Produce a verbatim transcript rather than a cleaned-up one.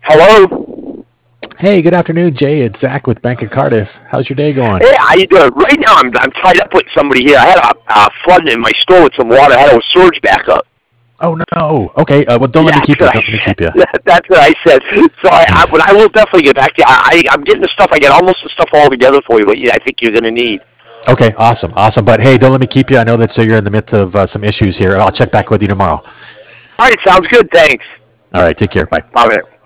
Hello? Hey, good afternoon, Jay. It's Zach with Bank of Cardiff. How's your day going? Hey, how you doing? Right now, I'm, I'm tied up with somebody here. I had a, a flood in my store with some water. I had a surge back up. Oh no. Okay. Uh, well, don't let me keep you. Don't let me keep you. That's what I said. So I, I, but I will definitely get back to you. I, I, I'm getting the stuff. I get almost the stuff all together for you. But yeah, I think you're going to need. Okay. Awesome. Awesome. But hey, don't let me keep you. I know that so you're in the midst of uh, some issues here. I'll check back with you tomorrow. All right. Sounds good. Thanks. All right. Take care. Bye. Bye.